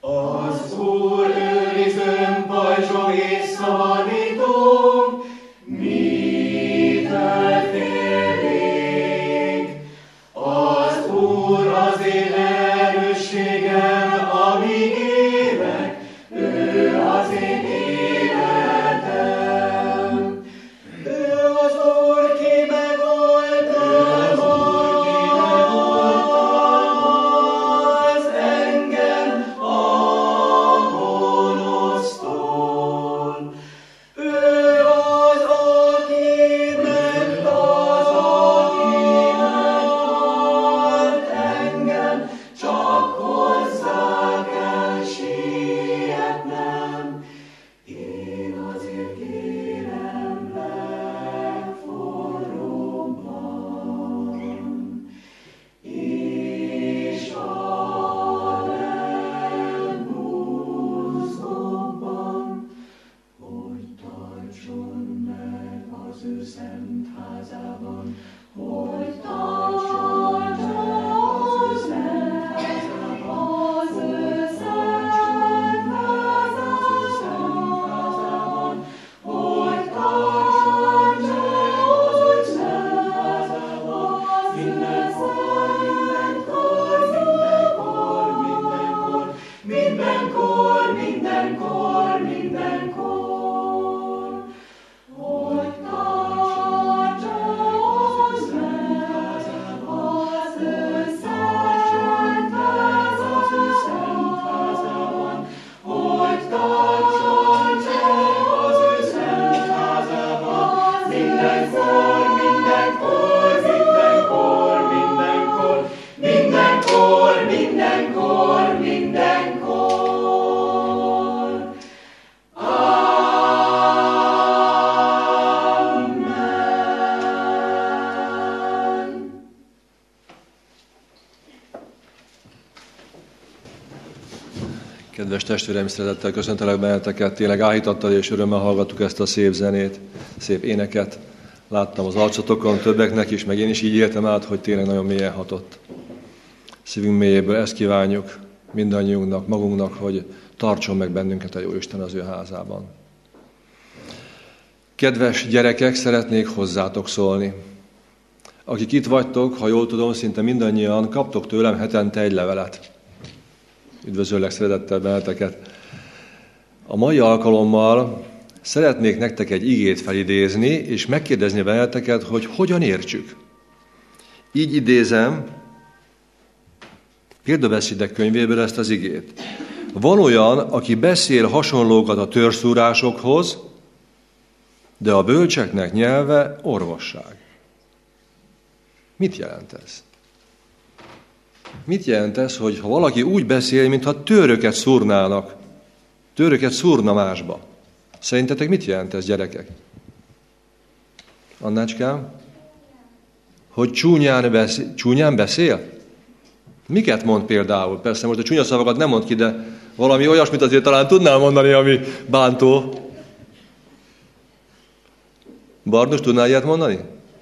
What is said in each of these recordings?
Az Úr őrizőm, pajzsom és szabadítom, mitől félnék? Az Úr az én erősségem, amíg élek, ő az én életem. Ő az Úr, ki megoltam, az engem a gonosztól. Ő az, aki megtart engem, csak hozzá kell sietnem. Én azért kérem legforróbban, és a legbúzóbban, hogy tartson meg az ő szent házában, hogy tartson meg az ő szent házában, az ő szent házában, hogy tartson meg az ő szent házában, mindenkor, mindenkor, mindenkor, mindenkor, mindenkor, mindenkor, hogy tartson meg az ő szent házában, az ő szent házában, hogy tartson meg az ő szent házában, mindenkor, mindenkor, mindenkor, mindenkor, mindenkor, mindenkor, mindenkor. Amen. Kedves testvéreim, szeretettel köszöntelek benneteket. Tényleg áhítattal és örömmel hallgattuk ezt a szép zenét, szép éneket. Láttam az arcotokon többeknek is, meg én is így éltem át, hogy tényleg nagyon mélyen hatott. Szívünk mélyéből ezt kívánjuk mindannyiunknak, magunknak, hogy tartson meg bennünket a Jóisten az ő házában. Kedves gyerekek, szeretnék hozzátok szólni. Akik itt vagytok, ha jól tudom, szinte mindannyian kaptok tőlem hetente egy levelet. Üdvözöllek szeretettel benneteket. A mai alkalommal szeretnék nektek egy igét felidézni, és megkérdezni benneteket, hogy hogyan értsük. Így idézem Példabeszédek könyvéből ezt az igét. Van olyan, aki beszél hasonlókat a törzszúrásokhoz, de a bölcseknek nyelve orvosság. Mit jelent ez? Mit jelent ez, hogy ha valaki úgy beszél, mintha tőröket szúrnának, tőröket szúrna másba? Szerintetek mit jelent ez, gyerekek? Annácskám? Hogy csúnyán beszél? Miket mond például? Persze most a csúnya szavakat nem mond ki, de valami olyasmit azért talán tudnál mondani, ami bántó. Bardos, tudnál ilyet mondani?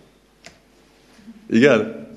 Igen?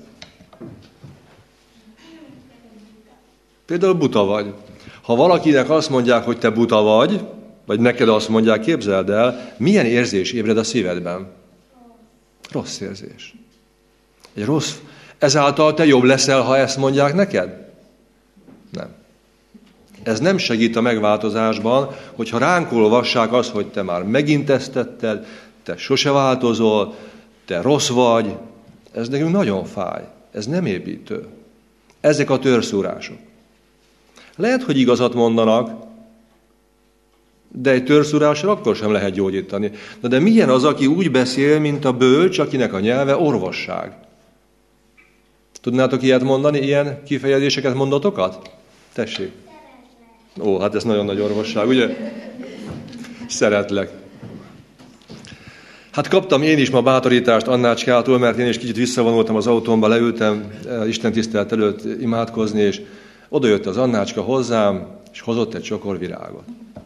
Például buta vagy. Ha valakinek azt mondják, hogy te buta vagy neked azt mondják, képzeld el, milyen érzés ébred a szívedben? Rossz érzés. Egy rossz. Ezáltal te jobb leszel, ha ezt mondják neked? Nem. Ez nem segít a megváltozásban, hogyha ránk olvassák azt, hogy te már megint ezt tetted, te sose változol, te rossz vagy. Ez nekünk nagyon fáj. Ez nem építő. Ezek a törzszúrások. Lehet, hogy igazat mondanak, de egy törzszúrással akkor sem lehet gyógyítani. Na de milyen az, aki úgy beszél, mint a bölcs, akinek a nyelve orvosság? Tudnátok ilyet mondani, ilyen kifejezéseket, mondatokat? Tessék. Ó, hát ez nagyon nagy orvosság, ugye? Szeretlek. Hát kaptam én is ma bátorítást Annácskától, mert én is kicsit visszavonultam az autómba, leültem istentisztelet előtt imádkozni, és oda jött az Annácska hozzám, és hozott egy csokor virágot.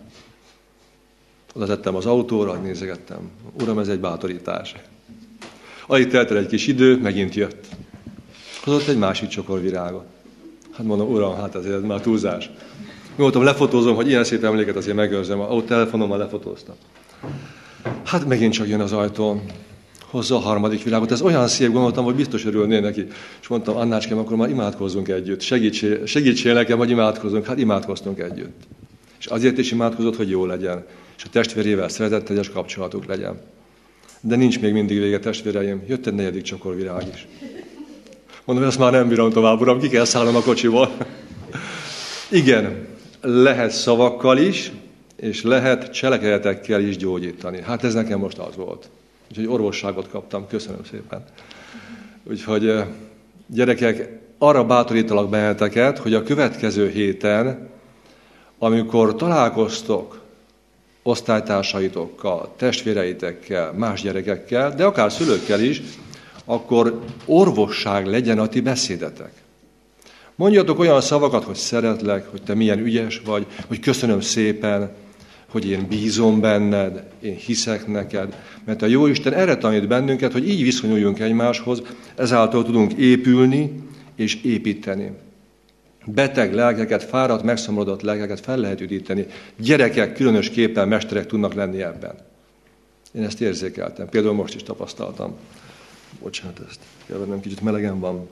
Oda tettem az autóra, nézegettem. Uram, ez egy bátorítás. Alig telt el egy kis idő, megint jött. Hozott egy másik csokor virágot. Hát mondom, uram, hát ez már túlzás. Gondoltam, lefotózom, hogy ilyen szép emléket azért megőrzem. Ott telefonommal lefotóztam. Hát megint csak jön az ajtón. Hozza a harmadik világot. Ez olyan szép, gondoltam, hogy biztos örülnél neki. És mondtam, Annácském, akkor már imádkozzunk együtt. Segítsél nekem, hogy imádkozzunk. Hát imádkoztunk együtt. És azért is imádkozott, hogy jó legyen. És a testvérével szeretetteljes kapcsolatuk legyen. De nincs még mindig vége, testvéreim. Jött egy 4. csokorvirág is. Mondom, ezt már nem bírom tovább, uram, ki kell szállnom a kocsiból. Igen, lehet szavakkal is, és lehet cselekedetekkel is gyógyítani. Hát ez nekem most az volt. Úgyhogy orvosságot kaptam, köszönöm szépen. Úgyhogy gyerekek, arra bátorítalak benneteket, hogy a következő héten, amikor találkoztok osztálytársaitokkal, testvéreitekkel, más gyerekekkel, de akár szülőkkel is, akkor orvosság legyen a ti beszédetek. Mondjatok olyan szavakat, hogy szeretlek, hogy te milyen ügyes vagy, hogy köszönöm szépen, hogy én bízom benned, én hiszek neked, mert a Jóisten erre tanít bennünket, hogy így viszonyuljunk egymáshoz, ezáltal tudunk épülni és építeni. Beteg lelkeket, fáradt, megszomorodott lelkeket fel lehet üdíteni. Gyerekek különösképpen mesterek tudnak lenni ebben. Én ezt érzékeltem, például most is tapasztaltam. Bocsánat, ezt kell vennem, kicsit melegen van.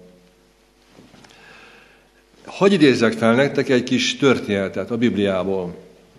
Hadd idézzek fel nektek egy kis történetet a Bibliából.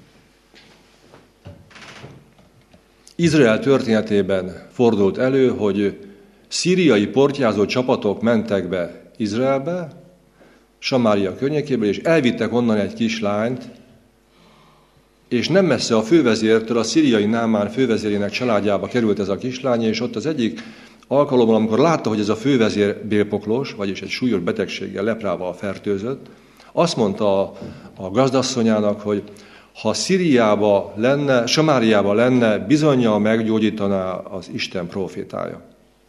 Izrael történetében fordult elő, hogy szíriai portyázó csapatok mentek be Izraelbe, Samária környékéből, és elvittek onnan egy kislányt, és nem messze a fővezértől, a szíriai Námán fővezérének családjába került ez a kislány, és ott az egyik alkalommal, amikor látta, hogy ez a fővezér bélpoklos, vagyis egy súlyos betegséggel, leprával fertőzött, azt mondta a gazdasszonyának, hogy ha Szíriába lenne, Samáriába lenne, bizonnyal meggyógyítaná az Isten profétája.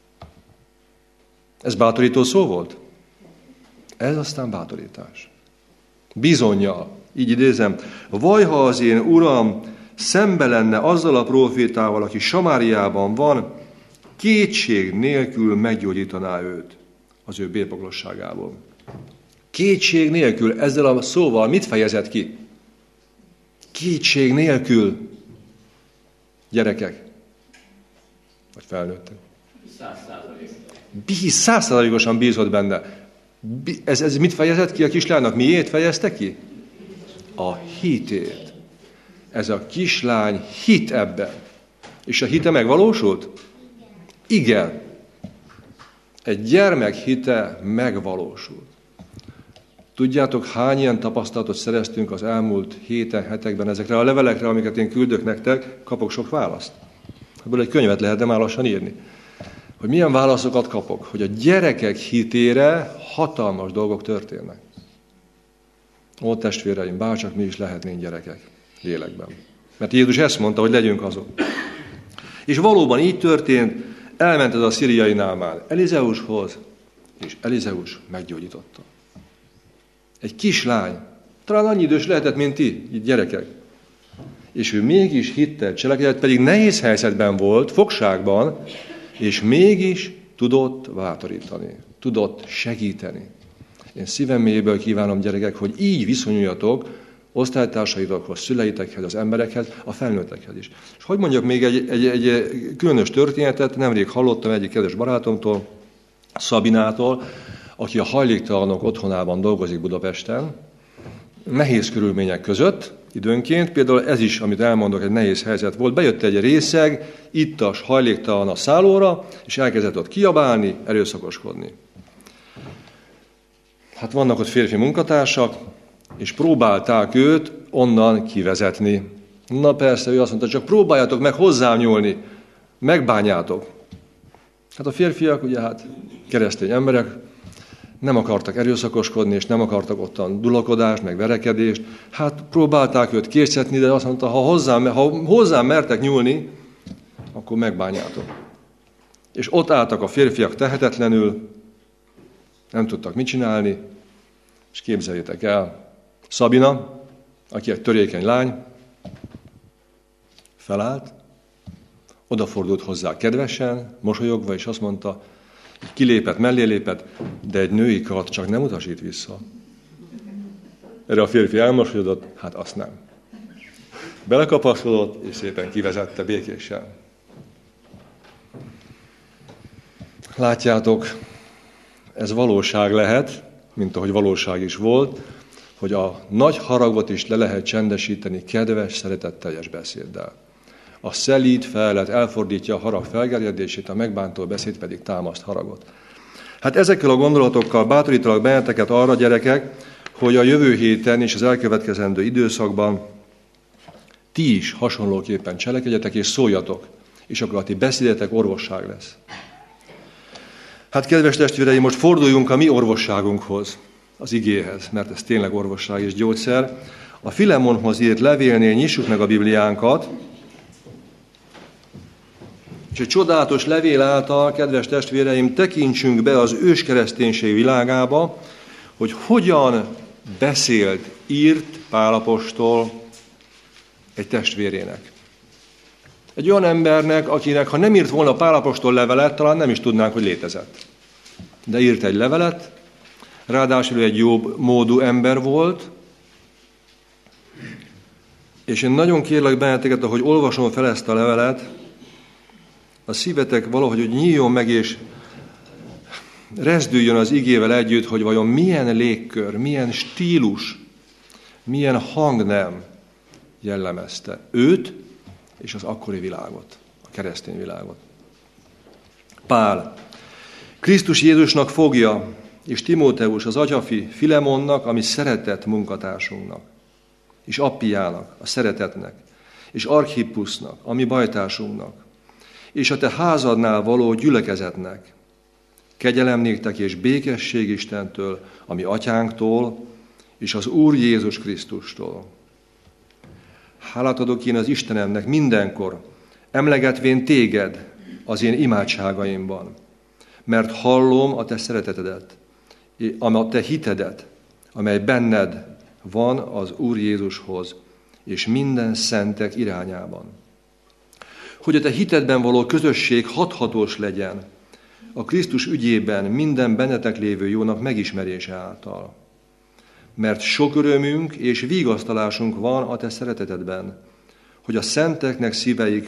Ez bátorító szó volt? Ez aztán bátorítás. Bizonnyal, így idézem, vaj, ha az én uram szembe lenne azzal a profétával, aki Samáriában van, kétség nélkül meggyógyítaná őt az ő bélpoklosságából. Kétség nélkül, ezzel a szóval mit fejezett ki? Kétség nélkül, gyerekek, vagy felnőttek. 100%-osan bízott benne. Ez mit fejezett ki a kislánynak? Miért fejezte ki? A hitét. Ez a kislány hit ebben. És a hite megvalósult? Igen. Egy gyermek hite megvalósult. Tudjátok, hány ilyen tapasztalatot szereztünk az elmúlt héten, hetekben ezekre a levelekre, amiket én küldök nektek, kapok sok választ. Ebből egy könyvet lehetne már lassan írni. Hogy milyen válaszokat kapok, hogy a gyerekek hitére hatalmas dolgok történnek. Ó, testvéreim, bárcsak mi is lehetnénk gyerekek lélekben. Mert Jézus ezt mondta, hogy legyünk azok. És valóban így történt, elment ez a szíriai Námán Elizeushoz, és Elizeus meggyógyította. Egy kislány, talán annyi idős lehetett, mint ti, így gyerekek. És ő mégis hitte, cselekedett, pedig nehéz helyzetben volt, fogságban, és mégis tudott bátorítani, tudott segíteni. Én szívem mélyéből kívánom, gyerekek, hogy így viszonyuljatok osztálytársaitokhoz, szüleitekhez, az emberekhez, a felnőttekhez is. És hogy mondjak még egy különös történetet, nemrég hallottam egyik kedves barátomtól, Szabinától, aki a hajléktalanok otthonában dolgozik Budapesten, nehéz körülmények között, időnként, például ez is, amit elmondok, egy nehéz helyzet volt, bejött egy részeg, ittas, hajléktalan a szállóra, és elkezdett ott kiabálni, erőszakoskodni. Hát vannak ott férfi munkatársak, és próbálták őt onnan kivezetni. Na persze, ő azt mondta, csak próbáljátok meg hozzám nyúlni, megbánjátok. Hát a férfiak, ugye hát keresztény emberek, nem akartak erőszakoskodni, és nem akartak ottan dulakodást, meg verekedést. Hát próbálták őt készíteni, de azt mondta, ha hozzám mertek nyúlni, akkor megbánjátok. És ott álltak a férfiak tehetetlenül, nem tudtak mit csinálni, és képzeljétek el, Szabina, aki egy törékeny lány, felállt, odafordult hozzá kedvesen, mosolyogva, és azt mondta, kilépett, mellé lépett, de egy női kart csak nem utasít vissza. Erre a férfi elmosolyodott, hát azt nem. Belekapaszkodott, és szépen kivezette békésen. Látjátok, ez valóság lehet, mint ahogy valóság is volt, hogy a nagy haragot is le lehet csendesíteni kedves, szeretetteljes beszéddel. A szelíd felett elfordítja a harag felgerjedését, a megbántó beszéd pedig támaszt haragot. Hát ezekkel a gondolatokkal bátorítalak benneteket arra, gyerekek, hogy a jövő héten és az elkövetkezendő időszakban ti is hasonlóképpen cselekedjetek és szóljatok, és akkor a ti beszédetek orvosság lesz. Hát kedves testvéreim, most forduljunk a mi orvosságunkhoz, az igéhez, mert ez tényleg orvosság és gyógyszer. A Filemonhoz írt levélnél nyissuk meg a Bibliánkat, és egy csodálatos levél által, kedves testvéreim, tekintsünk be az őskereszténység világába, hogy hogyan beszélt, írt Pál apostol egy testvérének. Egy olyan embernek, akinek ha nem írt volna Pál apostol levelet, talán nem is tudnánk, hogy létezett. De írt egy levelet, ráadásul egy jobb módú ember volt, és én nagyon kérlek benneteket, ahogy olvasom fel ezt a levelet, a szívetek valahogy hogy nyíljon meg, és rezdüljön az igével együtt, hogy vajon milyen légkör, milyen stílus, milyen hangnem jellemezte őt és az akkori világot, a keresztény világot. Pál, Krisztus Jézusnak fogja, és Timóteus, az atyafi Filemonnak, ami szeretett munkatársunknak, és Appiának, a szeretetnek, és Archippusznak, ami bajtársunknak, és a te házadnál való gyülekezetnek. Kegyelem néktek és békesség Istentől, ami atyánktól, és az Úr Jézus Krisztustól. Hálát adok én az Istenemnek mindenkor, emlegetvén téged az én imádságaimban, mert hallom a te szeretetedet, a te hitedet, amely benned van az Úr Jézushoz, és minden szentek irányában. Hogy a te hitedben való közösség hathatós legyen, a Krisztus ügyében minden bennetek lévő jónak megismerése által. Mert sok örömünk és vigasztalásunk van a te szeretetedben, hogy a szenteknek szíveik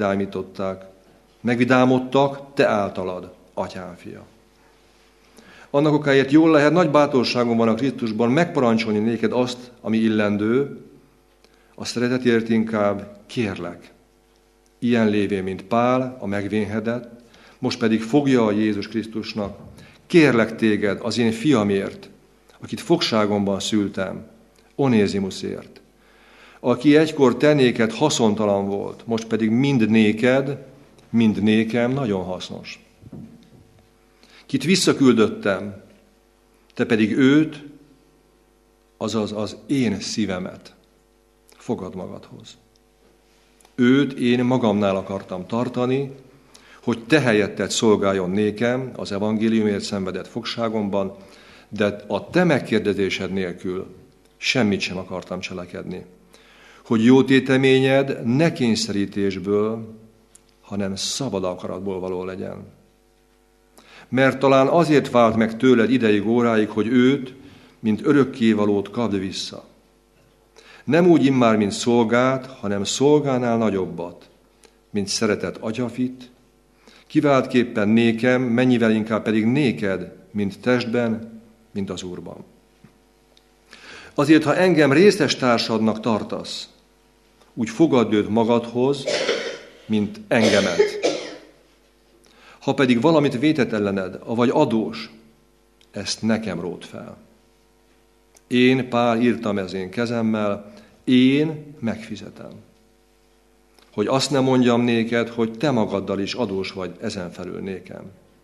megvidámodtak te általad, atyám fia. Annak okáért jól lehet, nagy bátorságom van a Krisztusban megparancsolni néked azt, ami illendő, a szeretetért inkább kérlek. Ilyen lévén, mint Pál, a megvénhedett, most pedig fogja a Jézus Krisztusnak, kérlek téged az én fiamért, akit fogságomban szültem, Onézimuszért, aki egykor te néked haszontalan volt, most pedig mind néked, mind nékem nagyon hasznos. Kit visszaküldöttem, te pedig őt, azaz az én szívemet fogad magadhoz. Őt én magamnál akartam tartani, hogy te helyetted szolgáljon nékem az evangéliumért szenvedett fogságomban, de a te megkérdezésed nélkül semmit sem akartam cselekedni. Hogy jó téteményed ne kényszerítésből, hanem szabad akaratból való legyen. Mert talán azért vált meg tőled ideig, óráig, hogy őt, mint örökkévalót kapd vissza. Nem úgy immár, mint szolgát, hanem szolgánál nagyobbat, mint szeretett atyafit, kiváltképpen nékem, mennyivel inkább pedig néked, mint testben, mint az Úrban. Azért, ha engem részes társadnak tartasz, úgy fogadd őt magadhoz, mint engemet. Ha pedig valamit vétett ellened, avagy adós, ezt nekem ród fel. Én, Pál, írtam ez én kezemmel, én megfizetem. Hogy azt nem mondjam néked, hogy te magaddal is adós vagy ezen felül nékem.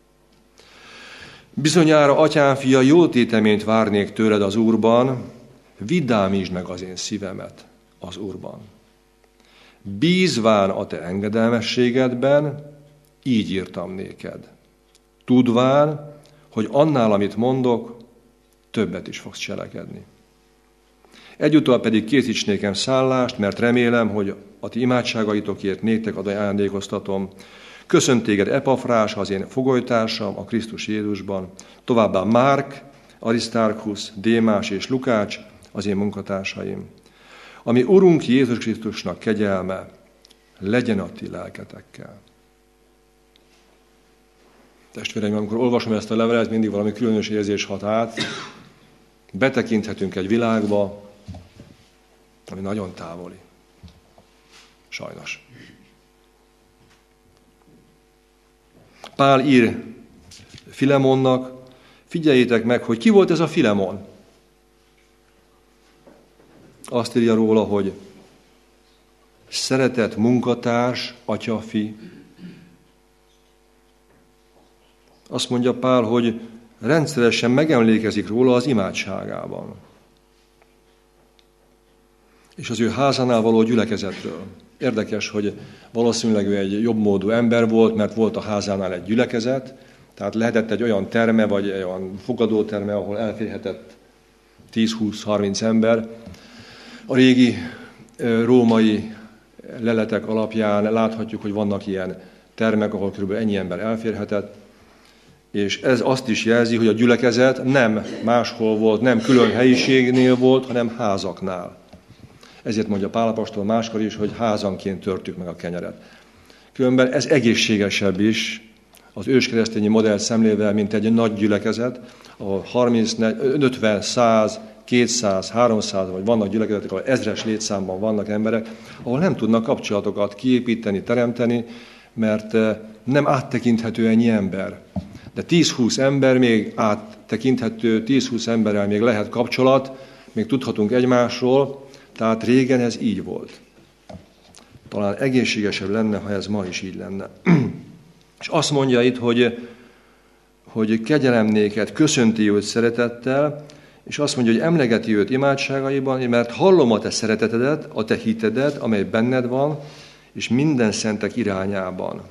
Bizonyára, atyám fia, jó téteményt várnék tőled az Úrban, vidámítsd meg az én szívemet az Úrban. Bízván a te engedelmességedben, így írtam néked. Tudván, hogy annál, amit mondok, többet is fogsz cselekedni. Egyúttal pedig készíts nékem szállást, mert remélem, hogy a ti imádságaitokért néktek ajándékoztatom. Köszönt téged Epafrás, az én fogolytársam a Krisztus Jézusban, továbbá Márk, Arisztárkusz, Démás és Lukács, az én munkatársaim. Ami Urunk Jézus Krisztusnak kegyelme, legyen a ti lelketekkel. Testvéreim, amikor olvasom ezt a levelet, mindig valami különös érzés hat át. Betekinthetünk egy világba, ami nagyon távoli. Sajnos. Pál ír Filemonnak, figyeljétek meg, hogy ki volt ez a Filemon. Azt írja róla, hogy szeretett munkatárs, atyafi. Azt mondja Pál, hogy rendszeresen megemlékezik róla az imádságában. És az ő házánál való gyülekezetről. Érdekes, hogy valószínűleg ő egy jobbmódú ember volt, mert volt a házánál egy gyülekezet, tehát lehetett egy olyan terme, vagy egy olyan fogadóterme, ahol elférhetett 10-20-30 ember. A régi római leletek alapján láthatjuk, hogy vannak ilyen termek, ahol kb. Ennyi ember elférhetett, és ez azt is jelzi, hogy a gyülekezet nem máshol volt, nem külön helyiségnél volt, hanem házaknál. Ezért mondja Pál apostol máskor is, hogy házanként törtük meg a kenyeret. Különben ez egészségesebb is az őskeresztényi modell szemlével, mint egy nagy gyülekezet, ahol 30, 50, 100, 200, 300, vagy vannak gyülekezetek, ahol ezres létszámban vannak emberek, ahol nem tudnak kapcsolatokat kiépíteni, teremteni, mert nem áttekinthető ennyi ember. De 10-20 ember még áttekinthető, 10-20 emberrel még lehet kapcsolat, még tudhatunk egymásról, tehát régen ez így volt. Talán egészségesebb lenne, ha ez ma is így lenne. És azt mondja itt, hogy kegyelem néked, köszönti őt szeretettel, és azt mondja, hogy emlegeti őt imádságaiban, mert hallom a te szeretetedet, a te hitedet, amely benned van, és minden szentek irányában.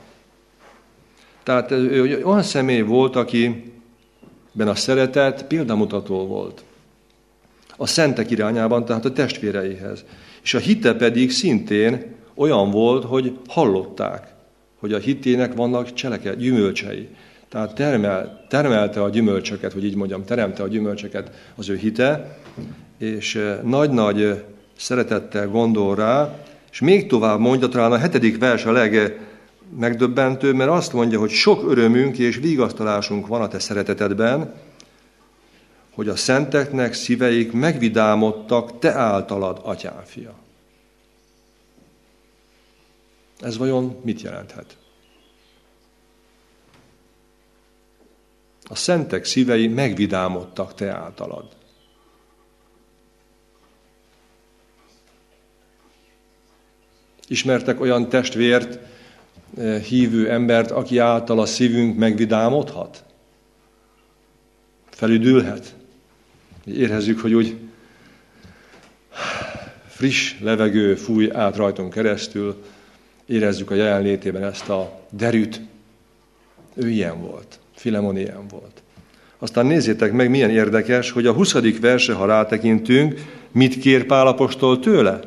Tehát ő olyan személy volt, akiben a szeretet példamutató volt. A szentek irányában, tehát a testvéreihez. És a hite pedig szintén olyan volt, hogy hallották, hogy a hitének vannak gyümölcsei. Tehát termelte a gyümölcsöket, hogy így mondjam, teremte a gyümölcsöket az ő hite, és nagy-nagy szeretettel gondol rá, és még tovább mondja, talán a 7. vers a legmegdöbbentőbb, mert azt mondja, hogy sok örömünk és vigasztalásunk van a te szeretetedben, hogy a szenteknek szíveik megvidámodtak te általad, atyám fia. Ez vajon mit jelenthet? A szentek szívei megvidámodtak te általad. Ismertek olyan testvért, hívő embert, aki által a szívünk megvidámodhat? Felüdülhet? Érezzük, hogy úgy friss levegő fúj át rajtunk keresztül, érezzük a jelenlétében ezt a derűt. Ő ilyen volt. Filemon ilyen volt. Aztán nézzétek meg, milyen érdekes, hogy a 20. verse, ha rátekintünk, mit kér Pál apostol tőle?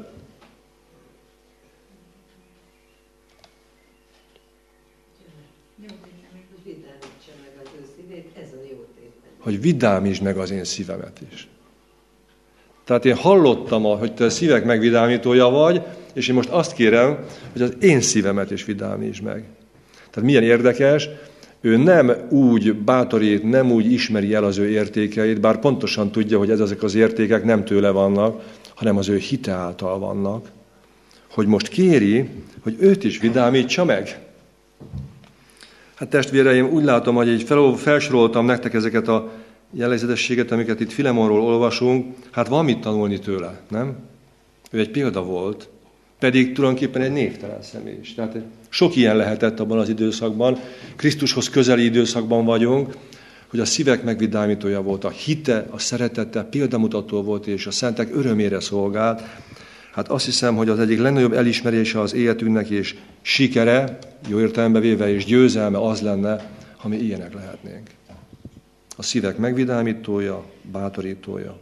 Hogy vidámítsd meg az én szívemet is. Tehát én hallottam, hogy te a szívek megvidámítója vagy, és én most azt kérem, hogy az én szívemet is vidámítsd meg. Tehát milyen érdekes, ő nem úgy bátorít, nem úgy ismeri el az ő értékeit, bár pontosan tudja, hogy ezek az értékek nem tőle vannak, hanem az ő hite által vannak, hogy most kéri, hogy őt is vidámítsa meg. Hát testvéreim, úgy látom, hogy így felsoroltam nektek ezeket a jellegzetességet, amiket itt Filemonról olvasunk, hát van mit tanulni tőle, nem? Ő egy példa volt, pedig tulajdonképpen egy névtelen személy is. Tehát sok ilyen lehetett abban az időszakban, Krisztushoz közeli időszakban vagyunk, hogy a szívek megvidámítója volt, a hite, a szeretete példamutató volt, és a szentek örömére szolgált. Hát azt hiszem, hogy az egyik legnagyobb elismerése az életünknek és sikere, jó értelembe véve és győzelme az lenne, ha mi ilyenek lehetnénk. A szívek megvidámítója, bátorítója.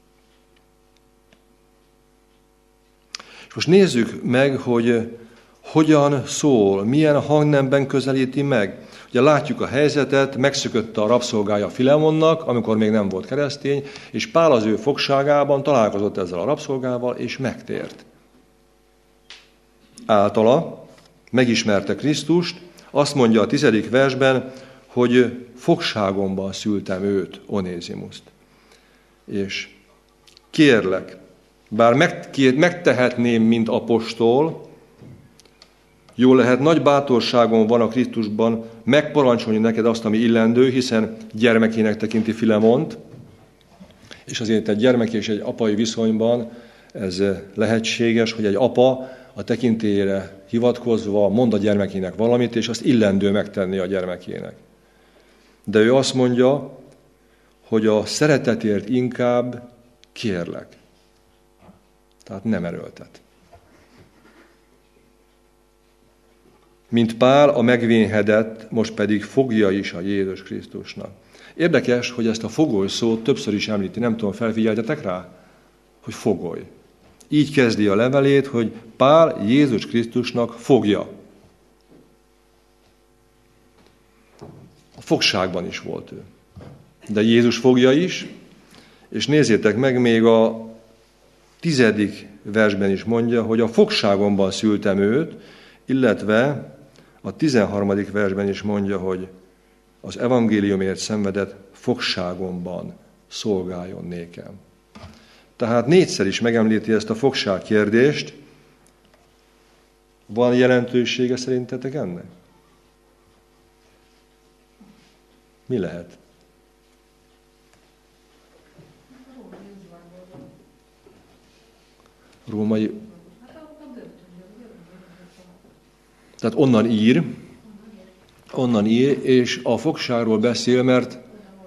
És most nézzük meg, hogy hogyan szól, milyen hangnemben közelíti meg. Ugye látjuk a helyzetet, megszökötte a rabszolgája Filemonnak, amikor még nem volt keresztény, és Pál az ő fogságában találkozott ezzel a rabszolgával, és megtért. Általa megismerte Krisztust, azt mondja a 10. versben, hogy fogságomban szültem őt, Onézimust. És kérlek, bár megtehetném, mint apostol, jól lehet, nagy bátorságom van a Krisztusban megparancsolni neked azt, ami illendő, hiszen gyermekének tekinti Filemont, és azért egy gyermek és egy apai viszonyban ez lehetséges, hogy egy apa a tekintélyére hivatkozva mond a gyermekének valamit, és azt illendő megtenni a gyermekének. De ő azt mondja, hogy a szeretetért inkább kérlek. Tehát nem erőltet. Mint Pál a megvénhedett, most pedig fogja is a Jézus Krisztusnak. Érdekes, hogy ezt a fogoly szót többször is említi, nem tudom, felfigyeltetek rá, hogy fogoly. Így kezdi a levelét, hogy Pál Jézus Krisztusnak fogja. A fogságban is volt ő. De Jézus fogja is, és nézzétek meg, még a 10. versben is mondja, hogy a fogságomban szültem őt, illetve a 13. versben is mondja, hogy az evangéliumért szenvedett fogságomban szolgáljon nékem. Tehát 4-szer is megemlíti ezt a fogság kérdést. Van jelentősége szerintetek ennek? Mi lehet? Római. Tehát onnan ír, és a fogságról beszél, mert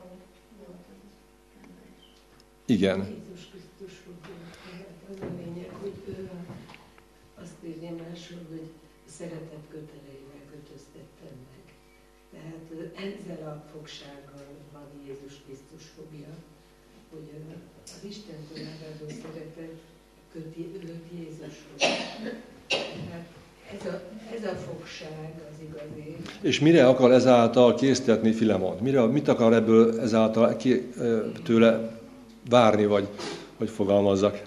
igen. Jézus Krisztus fogja. Az a lényeg, hogy ő azt írja máshol, hogy szeretet köteleivel kötöztettem meg. Tehát ezzel a fogsággal van Jézus Krisztus fogja, hogy az Istentől áradó szeretet köti őt Jézushoz. Tehát ez a fogság az igazi. És mire akar ezáltal késztetni Filemont? Mit akar ebből ezáltal tőle várni, vagy hogy fogalmazzak?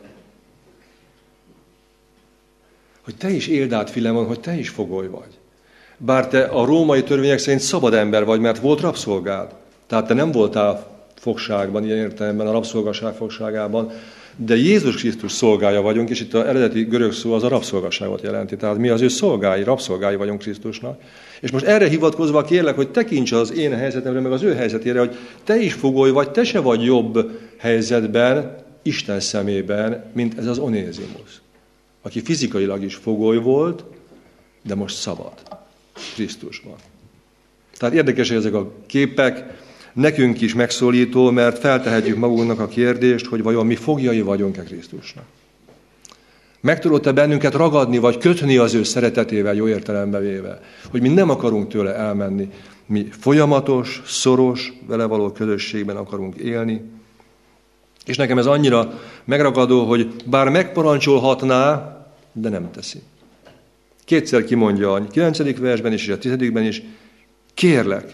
Hogy te is éld át, Filemon, hogy te is fogoly vagy. Bár te a római törvények szerint szabad ember vagy, mert volt rabszolgád. Tehát te nem voltál fogságban, ilyen értelemben a rabszolgaság fogságában, de Jézus Krisztus szolgája vagyunk, és itt az eredeti görög szó az a rabszolgaságot jelenti. Tehát mi az ő rabszolgái vagyunk Krisztusnak. És most erre hivatkozva kérlek, hogy tekints az én helyzetemre, meg az ő helyzetére, hogy te is fogoly vagy, te se vagy jobb helyzetben, Isten szemében, mint ez az Onézimus, aki fizikailag is fogoly volt, de most szabad Krisztusban. Tehát érdekes, hogy ezek a képek nekünk is megszólító, mert feltehetjük magunknak a kérdést, hogy vajon mi fogjai vagyunk-e Krisztusnak. Meg tudod-e bennünket ragadni, vagy kötni az ő szeretetével, jó értelembe véve, hogy mi nem akarunk tőle elmenni, mi folyamatos, szoros, vele való közösségben akarunk élni. És nekem ez annyira megragadó, hogy bár megparancsolhatná, de nem teszi. 2-szer kimondja a 9. versben is, és a 10-ben is, kérlek.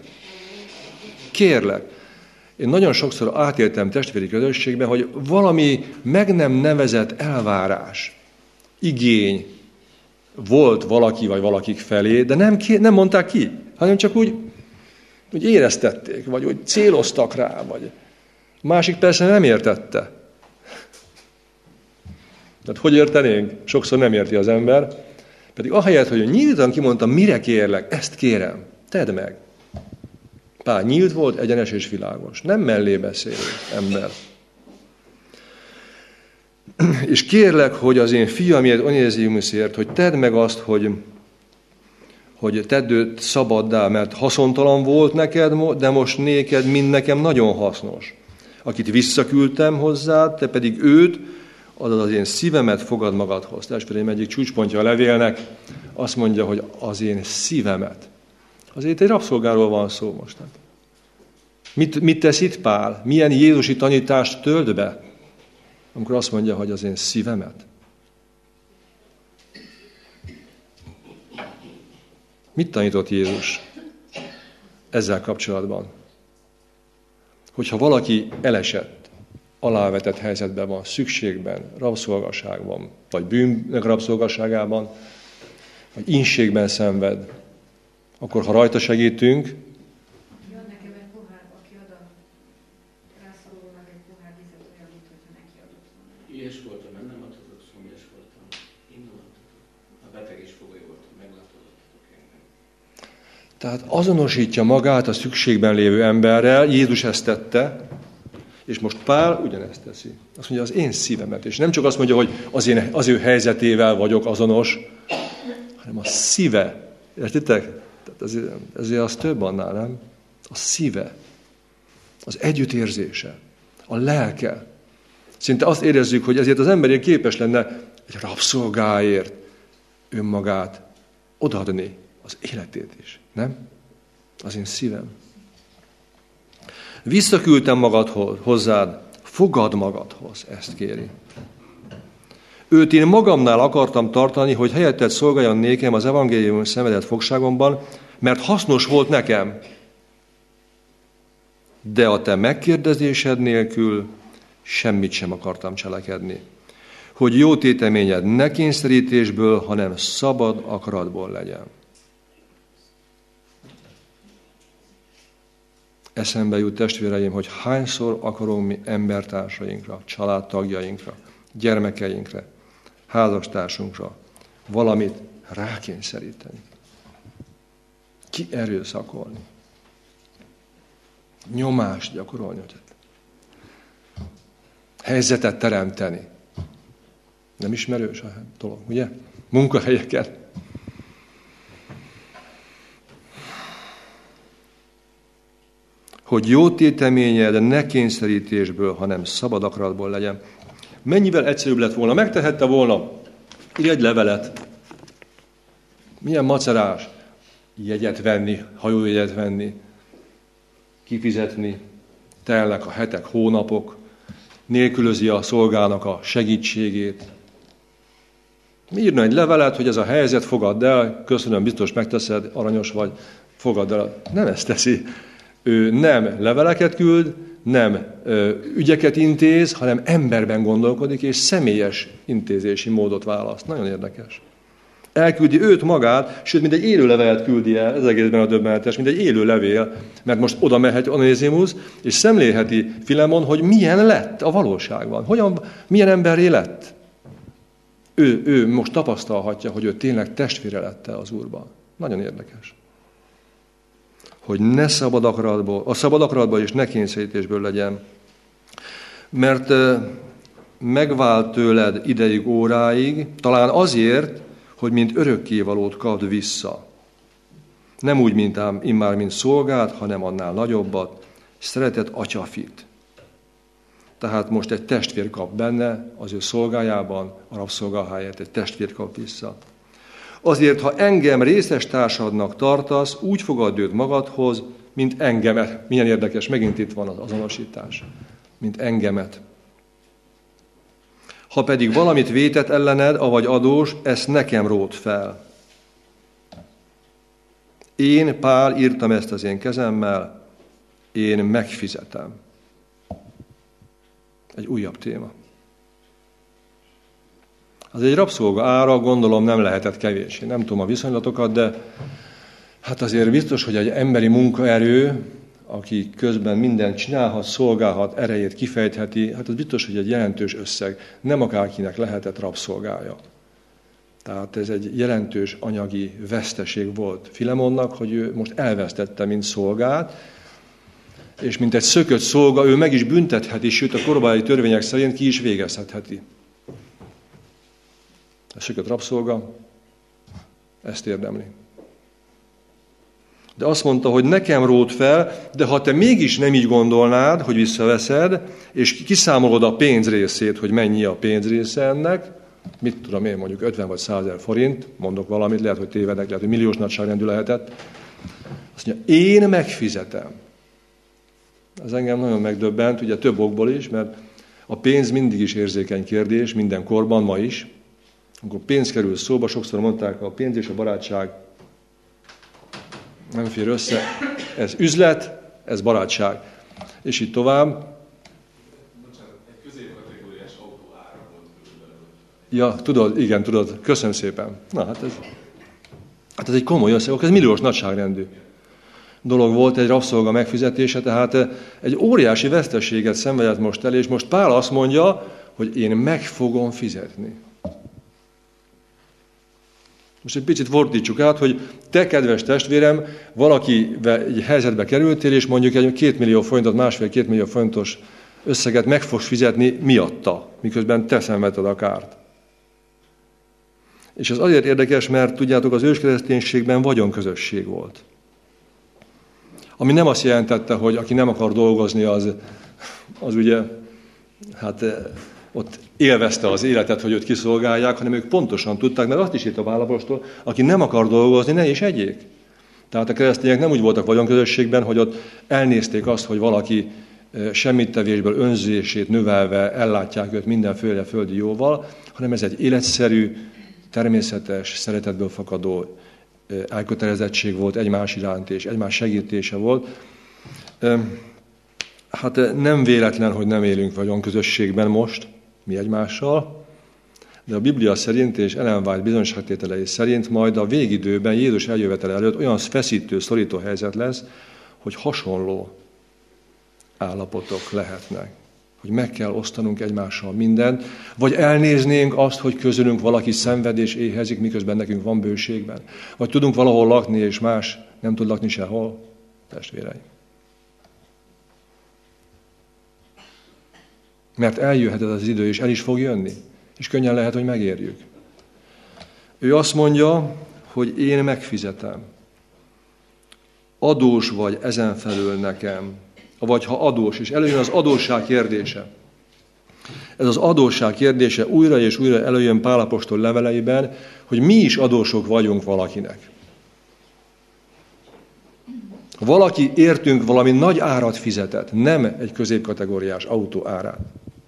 Én nagyon sokszor átéltem testvéri közösségben, hogy valami meg nem nevezett elvárás, igény volt valaki vagy valakik felé, de nem mondták ki, hanem csak úgy éreztették, vagy úgy céloztak rá, vagy másik persze nem értette. Tehát hogy értenénk? Sokszor nem érti az ember, pedig ahelyett, hogy nyíltan kimondtam, mire kérlek, ezt kérem, tedd meg. Pál nyílt volt, egyenes és világos. Nem mellé beszélő ember. És kérlek, hogy az én fiamért, Onézimusért, hogy tedd meg azt, hogy tedd őt szabaddá, mert haszontalan volt neked, de most néked, mind nekem nagyon hasznos. Akit visszaküldtem hozzád, te pedig őt, azaz az én szívemet fogad magadhoz. Testvéreim, egyik csúcspontja a levélnek azt mondja, hogy az én szívemet. Azért egy rabszolgáról van szó most. Mit tesz itt Pál? Milyen jézusi tanítást tölt be, amikor azt mondja, hogy az én szívemet? Mit tanított Jézus? ezzel kapcsolatban. Hogyha valaki elesett, alávetett helyzetben van, szükségben, rabszolgaságban, vagy bűnnek rabszolgaságában, vagy ínségben szenved, akkor ha rajta segítünk, Jön nekem egy pohár, aki ad a rászorulónak egy pohár vizet, olyan, mint hogyha neki adott volna. Ilyes voltam, nem adhatok, szomjas voltam. Innen adhatok. A beteg és fogoly voltam, meglátogattatok engem. tehát azonosítja magát a szükségben lévő emberrel, Jézus ezt tette, és most Pál ugyanezt teszi. Azt mondja, az én szívemet. És nem csak azt mondja, hogy az ő helyzetével vagyok azonos, hanem a szíve. Értitek? Tehát ezért az több annál, nem? A szíve, az együttérzése, a lelke. Szinte azt érezzük, hogy ezért az ember képes lenne egy rabszolgáért önmagát odaadni, az életét is. Nem? Az én szívem. Visszaküldtem magadhoz, hozzád, fogad magadhoz, ezt kéri. Őt én magamnál akartam tartani, hogy helyetted szolgáljon nékem az evangélium szenvedett fogságomban, mert hasznos volt nekem. De a te megkérdezésed nélkül semmit sem akartam cselekedni. Hogy jó téteményed ne kényszerítésből, hanem szabad akaratból legyen. Eszembe jut, testvéreim, hogy hányszor akarunk mi embertársainkra, családtagjainkra, gyermekeinkre, házastársunkra valamit rákényszeríteni. Kierőszakolni. Nyomást gyakorolni. Helyzetet teremteni. Nem ismerős a dolog, ugye? Munkahelyeken. Hogy jó téteményed ne kényszerítésből, hanem szabad akaratból legyen. Mennyivel egyszerűbb lett volna? Megtehette volna. Írj egy levelet. Milyen macerás. Jegyet venni, hajójegyet venni, kifizetni. Telnek a hetek, hónapok. Nélkülözi a szolgának a segítségét. Írna egy levelet, hogy ez a helyzet, fogadd el, köszönöm, biztos megteszed, aranyos vagy, fogadd el. Nem ezt teszi. Ő nem leveleket küld, nem ügyeket intéz, hanem emberben gondolkodik, és személyes intézési módot választ. Nagyon érdekes. Elküldi őt magát, sőt, mint egy élő levelet küldi el, ez egészben a döbbenetes, mint egy élő levél, mert most oda mehet Onézimusz, és szemlélheti Filemon, hogy milyen lett a valóságban. Milyen emberré lett. Ő most tapasztalhatja, hogy ő tényleg testvére lett az Úrban. Nagyon érdekes. Hogy ne a szabad akaratból és ne kényszerítésből legyen. Mert megvált tőled ideig, óráig, talán azért, hogy mint örökkévalót kapd vissza. Nem úgy, mint szolgát, hanem annál nagyobbat, szeretett atyafit. Tehát most egy testvér kap benne, az ő szolgájában, a rabszolgaháját egy testvér kap vissza. Azért, ha engem részes társadnak tartasz, úgy fogadd őt magadhoz, mint engemet. Milyen érdekes, megint itt van az azonosítás. Mint engemet. Ha pedig valamit vétett ellened, avagy adós, ezt nekem ród fel. Én, Pál, írtam ezt az én kezemmel, én megfizetem. Egy újabb téma. Az egy rabszolga ára, gondolom, nem lehetett kevés. Én nem tudom a viszonylatokat, de hát azért biztos, hogy egy emberi munkaerő, aki közben mindent csinálhat, szolgálhat, erejét kifejtheti, hát az biztos, hogy egy jelentős összeg. Nem akárkinek lehetett rabszolgája. Tehát ez egy jelentős anyagi veszteség volt Filemonnak, hogy ő most elvesztette, mint szolgát, és mint egy szökött szolga, ő meg is büntetheti, sőt a korabeli törvények szerint ki is végezhetheti. A szökött rabszolga ezt érdemli. De azt mondta, hogy nekem ród fel, de ha te mégis nem így gondolnád, hogy visszaveszed, és kiszámolod a pénzrészét, hogy mennyi a pénzrésze ennek, mit tudom én, mondjuk 50 vagy 100 000 forint, mondok valamit, lehet, hogy tévedek, lehet, hogy milliós nagyságrendű lehetett. Azt mondja, én megfizetem. Ez engem nagyon megdöbbent, ugye több okból is, mert a pénz mindig is érzékeny kérdés, minden korban, ma is. Amikor pénz kerül szóba, sokszor mondták, a pénz és a barátság nem fér össze. ez üzlet, ez barátság. És így tovább. Egy középkategóriás autó ára volt körülbelül. Ja, tudod, igen, tudod. Köszönöm szépen. Na, hát ez egy komoly összeg, ez milliós nagyságrendű dolog volt, egy rabszolga megfizetése, tehát egy óriási veszteséget szenvedett most el, és most Pál azt mondja, hogy én meg fogom fizetni. Most egy picit fordítsuk át, hogy te, kedves testvérem, valakivel egy helyzetbe kerültél, és mondjuk egy 2 millió forintot, 1,5-2 millió forintos összeget meg fogsz fizetni miatta, miközben te szenvedted a kárt. És ez azért érdekes, mert tudjátok, az őskereszténységben vagyonközösség volt. Ami nem azt jelentette, hogy aki nem akar dolgozni, az ugye, hát ott élvezte az életet, hogy őt kiszolgálják, hanem ők pontosan tudták, mert azt is írt a Pál apostol, aki nem akar dolgozni, ne is egyék. Tehát a keresztények nem úgy voltak vagyonközösségben, hogy ott elnézték azt, hogy valaki semmittevésből önzését növelve ellátják őt mindenféle földi jóval, hanem ez egy életszerű, természetes, szeretetből fakadó elkötelezettség volt egymás iránt, és egymás segítése volt. Hát nem véletlen, hogy nem élünk vagyonközösségben most, mi egymással, de a Biblia szerint és Ellen White bizonyságtételei szerint majd a végidőben Jézus eljövetele előtt olyan feszítő, szorító helyzet lesz, hogy hasonló állapotok lehetnek. Hogy meg kell osztanunk egymással mindent, vagy elnéznénk azt, hogy közülünk valaki szenved és éhezik, miközben nekünk van bőségben. Vagy tudunk valahol lakni, és más nem tud lakni sehol, testvéreim. Mert eljöhet ez az idő, és el is fog jönni. És könnyen lehet, hogy megérjük. Ő azt mondja, hogy én megfizetem. Adós vagy ezen felül nekem. Vagy ha adós, és előjön az adósság kérdése. Ez az adósság kérdése újra és újra előjön Pál apostol leveleiben, hogy mi is adósok vagyunk valakinek. Valaki értünk valami nagy árat fizetett, nem egy középkategóriás autó árát,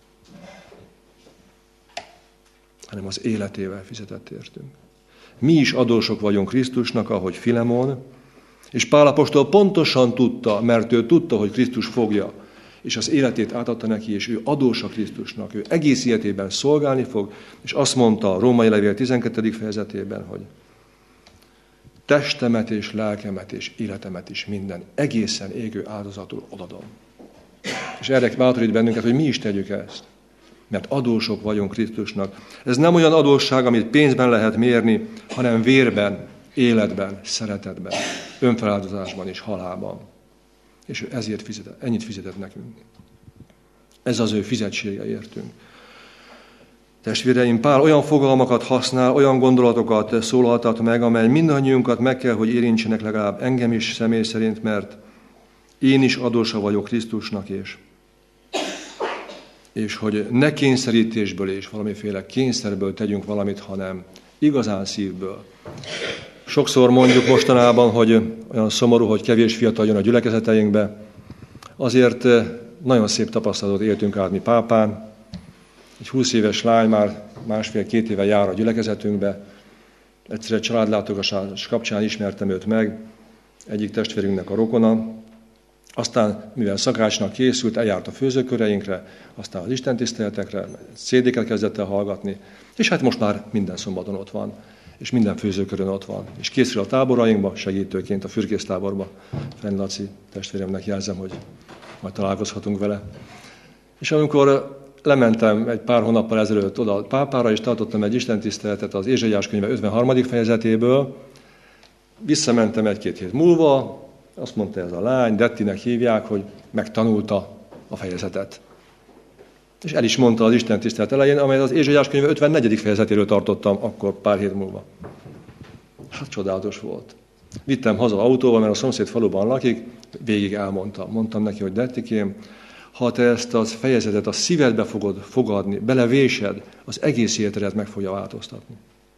hanem az életével fizetett értünk. Mi is adósok vagyunk Krisztusnak, ahogy Filemon, és Pál apostol pontosan tudta, mert ő tudta, hogy Krisztus fogja, és az életét átadta neki, és ő adós a Krisztusnak, ő egész életében szolgálni fog, és azt mondta a Római levél 12. fejezetében, hogy testemet és lelkemet és életemet is minden egészen égő áldozatul odadom. És erre bátorít bennünket, hogy mi is tegyük ezt. Mert adósok vagyunk Krisztusnak. Ez nem olyan adósság, amit pénzben lehet mérni, hanem vérben, életben, szeretetben, önfeláldozásban és halálban. És ő ezért fizetett, ennyit fizetett nekünk. Ez az ő fizetsége értünk. Testvéreim, Pál olyan fogalmakat használ, olyan gondolatokat szólaltat meg, amely mindannyiunkat meg kell, hogy érintsenek, legalább engem is személy szerint, mert én is adósa vagyok Krisztusnak, és hogy ne kényszerítésből és valamiféle kényszerből tegyünk valamit, hanem igazán szívből. Sokszor mondjuk mostanában, hogy olyan szomorú, hogy kevés fiatal jön a gyülekezeteinkbe. Azért nagyon szép tapasztalatot éltünk át mi Pápán. Egy 20 éves lány már 1,5-2 éve jár a gyülekezetünkbe. Egyszer egy családlátogatás kapcsán ismertem őt meg, egyik testvérünknek a rokona. Aztán, mivel szakácsnak készült, eljárt a főzőköreinkre, aztán az istentiszteletekre, CD-ket kezdett el hallgatni, és hát most már minden szombaton ott van, és minden főzőkörön ott van. És készül a táborainkba, segítőként a fürkésztáborba. Fenn Laci testvéremnek jelzem, hogy majd találkozhatunk vele. És amikor lementem egy pár hónappal ezelőtt oda Pápára, és tartottam egy istentiszteletet az Ézsaiás könyve 53. fejezetéből, visszamentem 1-2 hét múlva, azt mondta ez a lány, Dettinek hívják, hogy megtanulta a fejezetet. És el is mondta az istentisztelet elején, amelyet az Ézsaiás könyve 54. fejezetéről tartottam akkor pár hét múlva. Hát csodálatos volt. Vittem haza autóval, mert a szomszéd faluban lakik, végig elmondtam. Mondtam neki, hogy Dettikém, ha te ezt a fejezetet a szívedbe fogod fogadni, belevésed, az egész életedet meg fogja változtatni.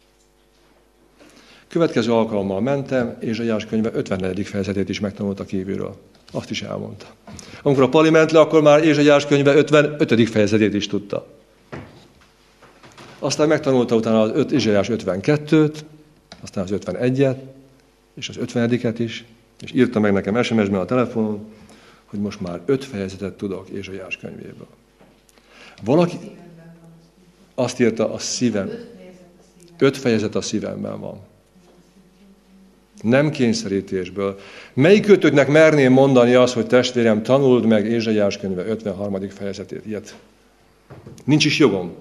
Következő alkalommal mentem, Ézsaiás könyve 54. fejezetét is megtanulta kívülről. Azt is elmondta. Amikor a Pali ment le, akkor már Ézsaiás könyve 55. fejezetét is tudta. Aztán megtanulta utána az Ézsaiás 52-t, aztán az 51-et, és az 50-et is, És írta meg nekem SMS-ben a telefonon, hogy most már 5 fejezetet tudok Ézsaiás könyvéből. Valaki azt írta, a szívem. 5 fejezet a szívemben van. Nem kényszerítésből. Melyikőtöknek merném mondani azt, hogy testvérem, tanuld meg Ézsaiás könyve 53. fejezetét? Ilyet. Nincs is jogom.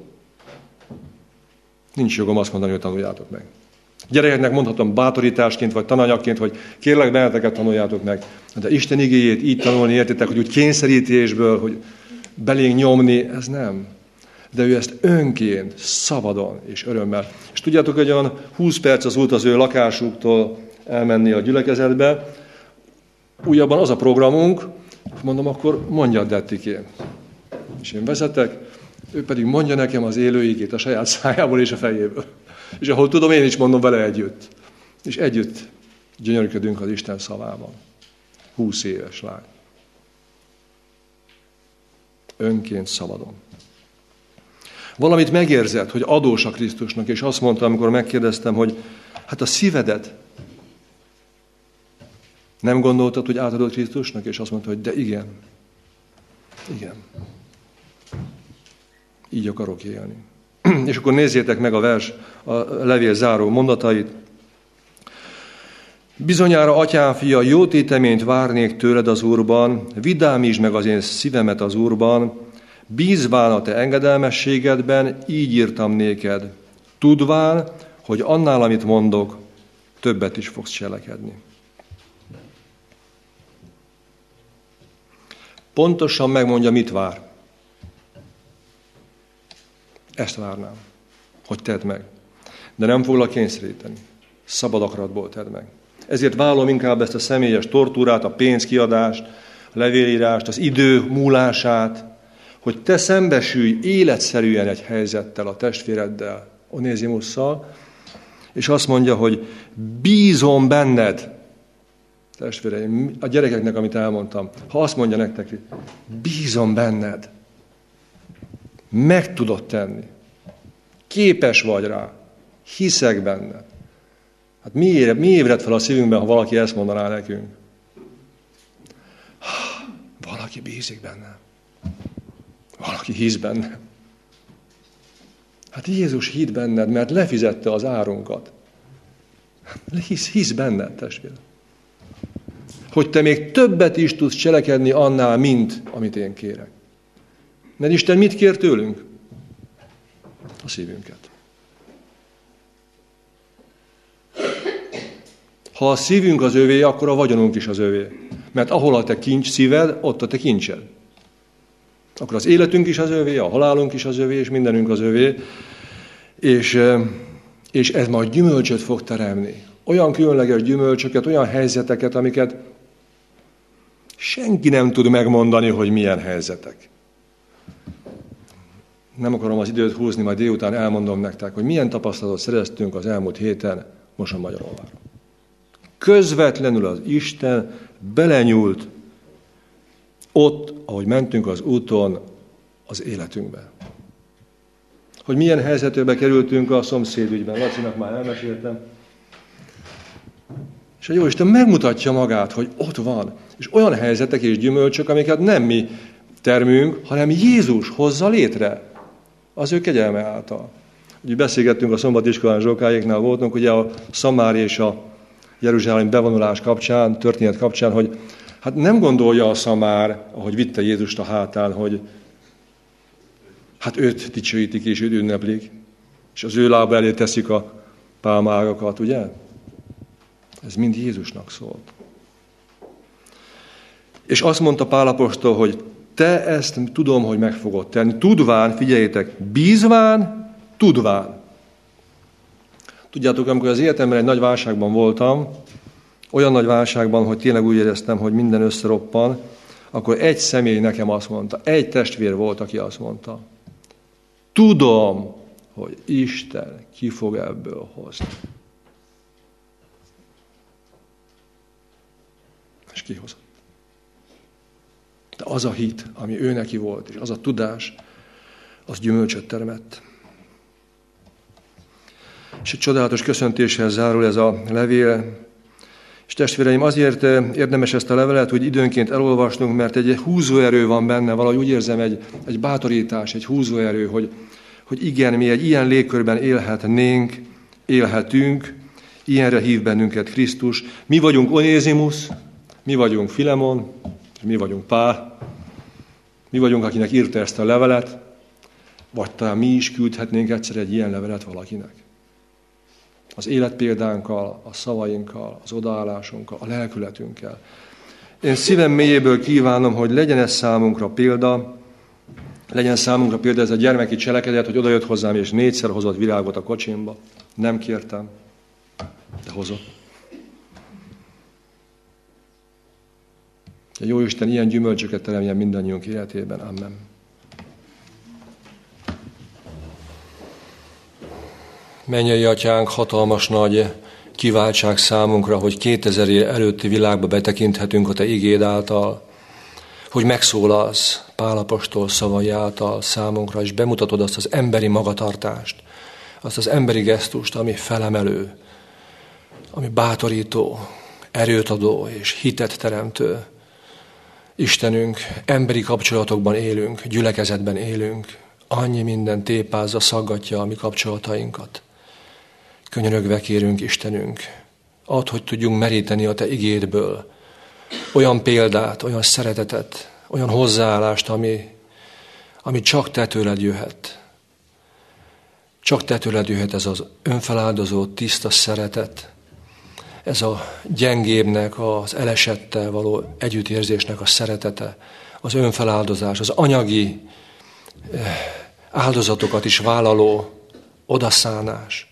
Nincs jogom azt mondani, hogy tanuljátok meg. Gyerekeknek mondhatom bátorításként, vagy tananyagként, hogy kérlek benneteket tanuljátok meg. De Isten igéjét így tanulni, értitek, hogy úgy kényszerítésből, hogy belénk nyomni, ez nem. De ő ezt önként, szabadon és örömmel. És tudjátok, hogy olyan 20 perc az út az ő lakásuktól elmenni a gyülekezetbe. Újabban az a programunk, mondom, akkor mondjad, Dettikén. És én vezetek, ő pedig mondja nekem az élő igét a saját szájából és a fejéből. És ahol tudom, én is mondom vele együtt. És együtt gyönyörködünk az Isten szavában. 20 éves lány. Önként szabadon. Valamit megérzett, hogy adós a Krisztusnak, és azt mondta, amikor megkérdeztem, hogy hát a szívedet nem gondoltad, hogy átadod Krisztusnak? És azt mondta, hogy de igen. Igen. Így akarok élni. És akkor nézzétek meg a levél záró mondatait. Bizonyára, atyám fia, jó téteményt várnék tőled az Úrban, vidámítsd meg az én szívemet az Úrban, bízván a te engedelmességedben, így írtam néked, tudván, hogy annál, amit mondok, többet is fogsz cselekedni. Pontosan megmondja, mit vár. Ezt várnám, hogy tedd meg. De nem foglak kényszeríteni. Szabad akaratból tedd meg. Ezért vállalom inkább ezt a személyes tortúrát, a pénzkiadást, a levélírást, az idő múlását, hogy te szembesülj életszerűen egy helyzettel, a testvéreddel, Onézimusszal, és azt mondja, hogy bízom benned. Testvéreim, a gyerekeknek, amit elmondtam, ha azt mondja nektek, hogy bízom benned, meg tudod tenni, képes vagy rá, hiszek benned. Hát mi ébred fel a szívünkben, ha valaki ezt mondaná nekünk? Valaki bízik benne. Valaki hisz benne. Hát Jézus hitt benned, mert lefizette az árunkat. Hisz benned, testvére. Hogy te még többet is tudsz cselekedni annál, mint amit én kérek. Mert Isten mit kér tőlünk? A szívünket. Ha a szívünk az övé, akkor a vagyonunk is az övé. Mert ahol a te kincs szíved, ott a te kincsed. Akkor az életünk is az övé, a halálunk is az övé, és mindenünk az övé. És ez majd gyümölcsöt fog teremni. Olyan különleges gyümölcsöket, olyan helyzeteket, amiket senki nem tud megmondani, hogy milyen helyzetek. Nem akarom az időt húzni, majd délután elmondom nektek, hogy milyen tapasztalatot szereztünk az elmúlt héten Mosonmagyaróváron. Közvetlenül az Isten belenyúlt ott, ahogy mentünk az úton, az életünkbe. Hogy milyen helyzetbe kerültünk a szomszédügyben. Lacinak már elmeséltem. És a Jóisten megmutatja magát, hogy ott van. És olyan helyzetek és gyümölcsök, amiket nem mi termünk, hanem Jézus hozza létre az ő kegyelme által. Úgy beszélgettünk a szombatiskolán Zsókáéknál voltunk, ugye a Szamári és a Jeruzsálem bevonulás kapcsán, történet kapcsán, hogy hát nem gondolja a Szamár, ahogy vitte Jézust a hátán, hogy hát őt dicsőítik és őt ünneplik, és az ő lába elé teszik a pálmaágakat, ugye? Ez mind Jézusnak szólt. És azt mondta Pál apostol, hogy te ezt tudom, hogy meg fogod tenni. Tudván, figyeljétek, bízván, tudván. Tudjátok, amikor az életemben egy nagy válságban voltam, olyan nagy válságban, hogy tényleg úgy éreztem, hogy minden összeroppan, akkor egy személy nekem azt mondta, egy testvér volt, aki azt mondta, tudom, hogy Isten ki fog ebből hozni. És kihozott. De az a hit, ami ő neki volt, és az a tudás, az gyümölcsöt termett. És egy csodálatos köszöntéssel zárul ez a levél, és testvéreim, azért érdemes ezt a levelet, hogy időnként elolvasnunk, mert egy húzóerő van benne, valahogy úgy érzem, egy bátorítás, egy húzóerő, hogy igen, mi egy ilyen légkörben élhetnénk, élhetünk, ilyenre hív bennünket Krisztus. Mi vagyunk Onézimusz, mi vagyunk Filemon, mi vagyunk Pál, mi vagyunk, akinek írta ezt a levelet, vagy talán mi is küldhetnénk egyszer egy ilyen levelet valakinek. Az életpéldánkkal, a szavainkkal, az odaállásunkkal, a lelkületünkkel. Én szívem mélyéből kívánom, hogy legyen ez számunkra példa, legyen számunkra példa ez a gyermeki cselekedet, hogy odajött hozzám, és 4-szer hozott virágot a kocsimba. Nem kértem, de hozott. A Jóisten ilyen gyümölcsöket teremjen mindannyiunk életében. Amen. Mennyei Atyánk, hatalmas nagy kiváltság számunkra, hogy 2000 év előtti világba betekinthetünk a Te igéd által, hogy megszólalsz Pál apostol szavai által számunkra, és bemutatod azt az emberi magatartást, azt az emberi gesztust, ami felemelő, ami bátorító, erőt adó és hitet teremtő. Istenünk, emberi kapcsolatokban élünk, gyülekezetben élünk, annyi minden tépázza, szaggatja a mi kapcsolatainkat. Könyörögve kérünk, Istenünk, add, hogy tudjunk meríteni a Te igédből olyan példát, olyan szeretetet, olyan hozzáállást, ami csak Te tőled jöhet. Csak Te tőled jöhet ez az önfeláldozó, tiszta szeretet, ez a gyengébbnek, az elesettel való együttérzésnek a szeretete, az önfeláldozás, az anyagi áldozatokat is vállaló odaszánás,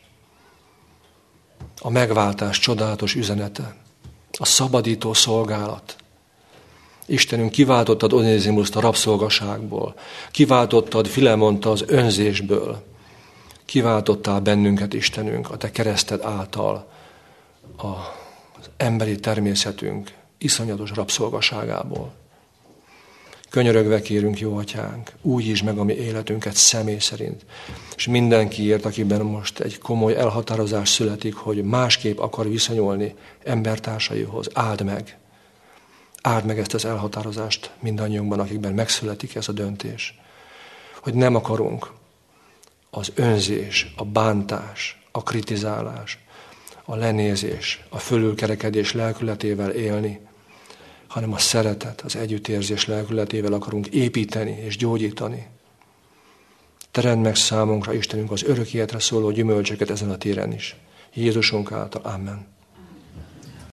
a megváltás csodálatos üzenete, a szabadító szolgálat. Istenünk, kiváltottad Onézimuszt a rabszolgaságból, kiváltottad Filemont az önzésből, kiváltottál bennünket, Istenünk, a Te kereszted által az emberi természetünk iszonyatos rabszolgaságából. Könyörögve kérünk, jó Atyánk, újítsd meg a mi életünket személy szerint, és mindenkiért, akiben most egy komoly elhatározás születik, hogy másképp akar viszonyulni embertársaihoz, áld meg. Áld meg ezt az elhatározást mindannyiunkban, akikben megszületik ez a döntés. Hogy nem akarunk az önzés, a bántás, a kritizálás, a lenézés, a fölülkerekedés lelkületével élni, hanem a szeretet, az együttérzés lelkületével akarunk építeni és gyógyítani. Teremd meg számunkra, Istenünk, az örök életre szóló gyümölcsöket ezen a téren is. Jézusunk által. Amen.